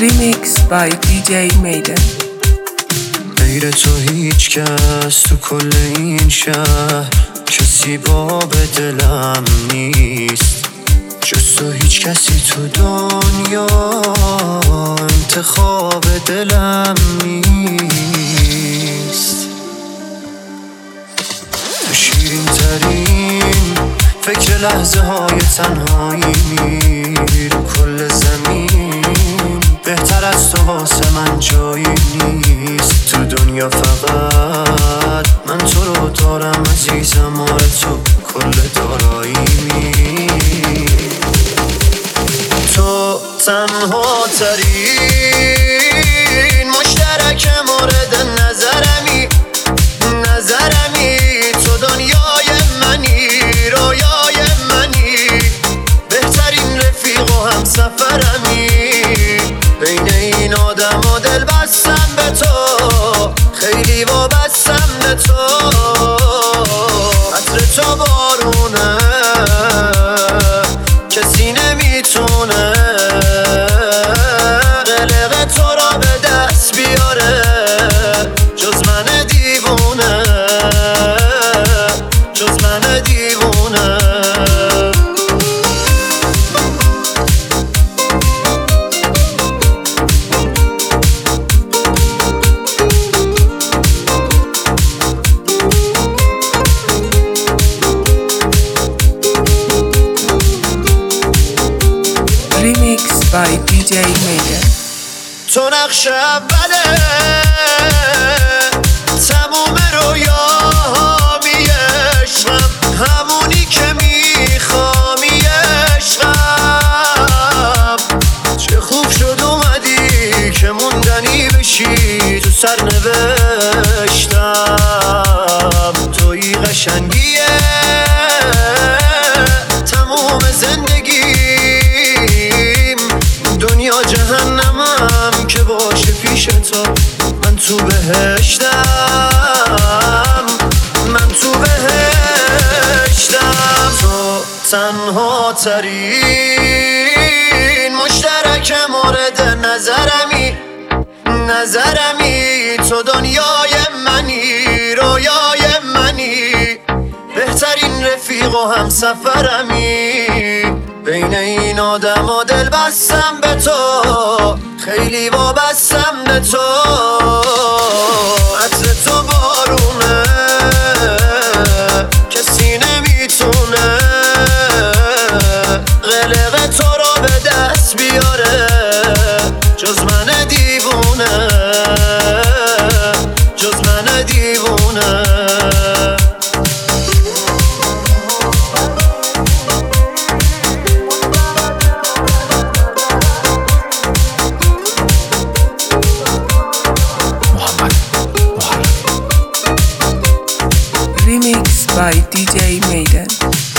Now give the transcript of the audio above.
Remix by DJ Maiden. غیر تو هیچ کس تو کل این شهر کسی باب دلم نیست، جز تو هیچ کسی تو دنیا انتخاب دلم نیست. تو شیرین ترین فکر لحظه های تنهایی رو کل زمین، بهتر از تو واسه من جایی نیست. تو دنیا فقط من تو رو دارم عزیزم، آره تو کل داراییمی. تو تنها ترین مشترک مورد نظرمی، تو دنیای منی، رویای منی، بهترین رفیق و همسفرمی. بین این آدم و دل بستم به تو، خیلی وابستم به تو. عطر تو بارونه کسی نمیتونه قلق تو را به دست بیاره، جز من دیوونه، جز من دیوونه. Remix by DJ Maiden. تو نقش اوله تموم رویاهامی عشقم، همونی که میخوامی عشقم. چه خوب شد اومدی که موندنی بشی تو سرنوشتم. توی قشنگیه تموم زندگیم، دنیا جهنمم که باشه پیش تو. من تو بهشتم، من تو بهشتم. تو تنها ترین مشترک مورد نظرمی، تو دنیای منی، رویای منی، بهترین رفیق و همسفرمی. بین این آدم و دل بستم به تو، خیلی وابستم به تو. عطر تو بارونه کسی نمیتونه قلق تو رو به دست بیاره، جز من دیوونه، جز من دیوونه. Remix by DJ Maiden.